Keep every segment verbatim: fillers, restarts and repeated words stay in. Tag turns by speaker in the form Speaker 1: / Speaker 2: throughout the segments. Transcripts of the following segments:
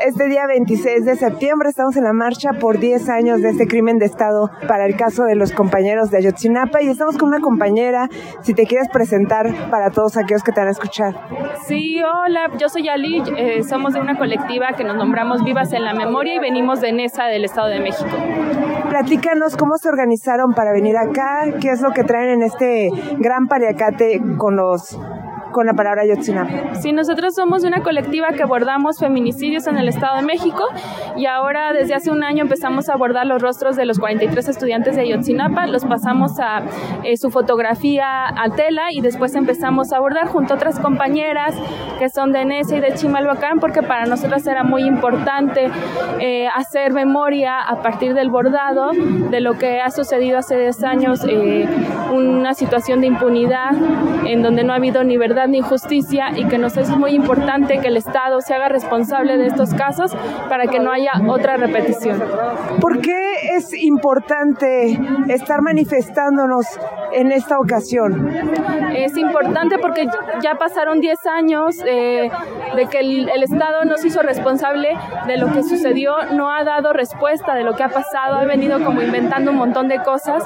Speaker 1: este día veintiséis de septiembre estamos en la marcha por diez años de este crimen de Estado para el caso de los compañeros de Ayotzinapa y estamos con una compañera, si te quieres presentar para todos aquellos que te van a escuchar.
Speaker 2: Sí, hola, yo soy Ali, eh, somos de una colectiva que nos nombramos Vivas en la Memoria y venimos de Nesa, del Estado de México.
Speaker 1: Platícanos cómo se organizaron para venir acá, qué es lo que traen en este gran paliacate con los... con la palabra Ayotzinapa.
Speaker 2: Sí, nosotros somos una colectiva que abordamos feminicidios en el Estado de México y ahora desde hace un año empezamos a abordar los rostros de los cuarenta y tres estudiantes de Ayotzinapa, los pasamos a eh, su fotografía a tela y después empezamos a abordar junto a otras compañeras que son de Nesa y de Chimalhuacán, porque para nosotras era muy importante eh, hacer memoria a partir del bordado de lo que ha sucedido hace diez años, eh, una situación de impunidad en donde no ha habido ni verdad ni justicia y que nos es muy importante que el Estado se haga responsable de estos casos para que no haya otra repetición.
Speaker 1: ¿Por qué es importante estar manifestándonos en esta ocasión?
Speaker 2: Es importante porque ya pasaron diez años eh, de que el, el Estado no se hizo responsable de lo que sucedió, no ha dado respuesta de lo que ha pasado, ha venido como inventando un montón de cosas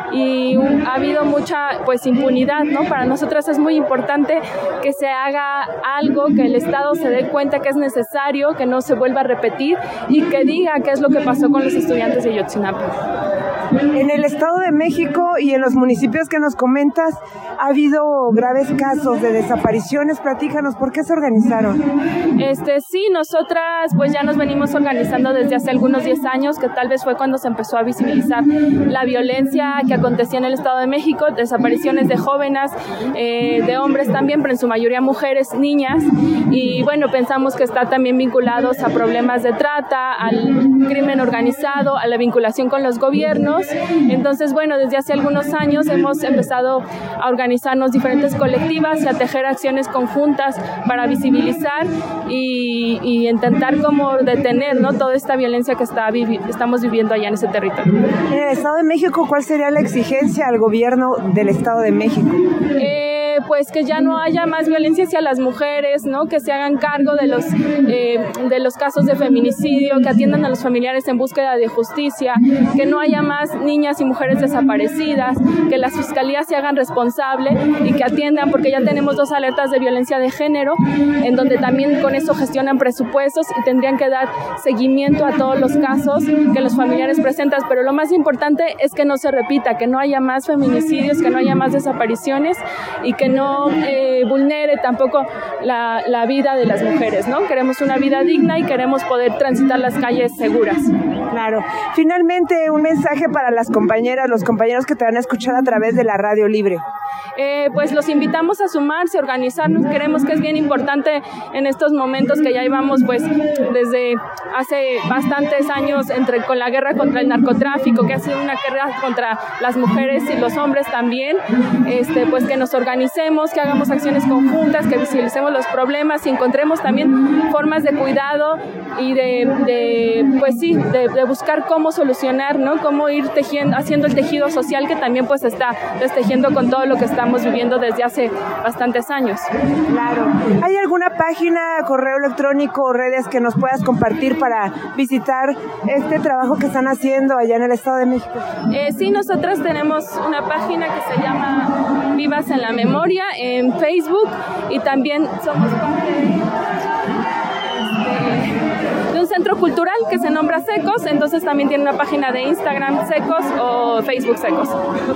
Speaker 2: y un, ha habido mucha pues impunidad, ¿no? Para nosotras es muy importante que se haga algo, que el Estado se dé cuenta que es necesario, que no se vuelva a repetir y que diga qué es lo que pasó con los estudiantes de Ayotzinapa.
Speaker 1: En el Estado de México y en los municipios que nos comentas, ha habido graves casos de desapariciones. Platícanos, ¿por qué se organizaron?
Speaker 2: Este, sí, nosotras pues ya nos venimos organizando desde hace algunos diez años, que tal vez fue cuando se empezó a visibilizar la violencia que acontecía en el Estado de México, desapariciones de jóvenes, eh, de hombres también, pero en su mayoría mujeres, niñas, y bueno, pensamos que está también vinculados a problemas de trata, al crimen organizado, a la vinculación con los gobiernos. Entonces, bueno, desde hace algunos años hemos empezado a organizarnos diferentes colectivas y a tejer acciones conjuntas para visibilizar y, y intentar como detener, ¿no?, toda esta violencia que está vivi- estamos viviendo allá en ese territorio.
Speaker 1: En el Estado de México, ¿cuál sería la exigencia al gobierno del Estado de México?
Speaker 2: Eh, pues que ya no haya más violencia hacia las mujeres, ¿no?, que se hagan cargo de los, eh, de los casos de feminicidio, que atiendan a los familiares en búsqueda de justicia, que no haya más niñas y mujeres desaparecidas, que las fiscalías se hagan responsables y que atiendan, porque ya tenemos dos alertas de violencia de género, en donde también con eso gestionan presupuestos y tendrían que dar seguimiento a todos los casos que los familiares presentan, pero lo más importante es que no se repita, que no haya más feminicidios, que no haya más desapariciones y que no eh, vulnere tampoco la, la vida de las mujeres, ¿no? Queremos una vida digna y queremos poder transitar las calles seguras.
Speaker 1: Claro. Finalmente, un mensaje para las compañeras, los compañeros que te van a escuchar a través de la Radio Libre.
Speaker 2: Eh, pues los invitamos a sumarse, a organizarnos. Creemos que es bien importante en estos momentos que ya llevamos pues desde hace bastantes años entre, con la guerra contra el narcotráfico, que ha sido una guerra contra las mujeres y los hombres también, este, pues que nos organicemos, que hagamos acciones conjuntas, que visibilicemos los problemas y encontremos también formas de cuidado y de, de pues sí, de, de buscar cómo solucionar, ¿no? Cómo ir tejiendo, haciendo el tejido social que también pues está destejiendo con todo lo que estamos viviendo desde hace bastantes años.
Speaker 1: Claro. ¿Hay alguna página, correo electrónico o redes que nos puedas compartir para visitar este trabajo que están haciendo allá en el Estado de México?
Speaker 2: Eh, sí, nosotras tenemos una página que se llama Vivas en la Memoria en Facebook y también somos parte de, de un centro cultural que se nombra Secos, entonces también tiene una página de Instagram Secos o Facebook Secos.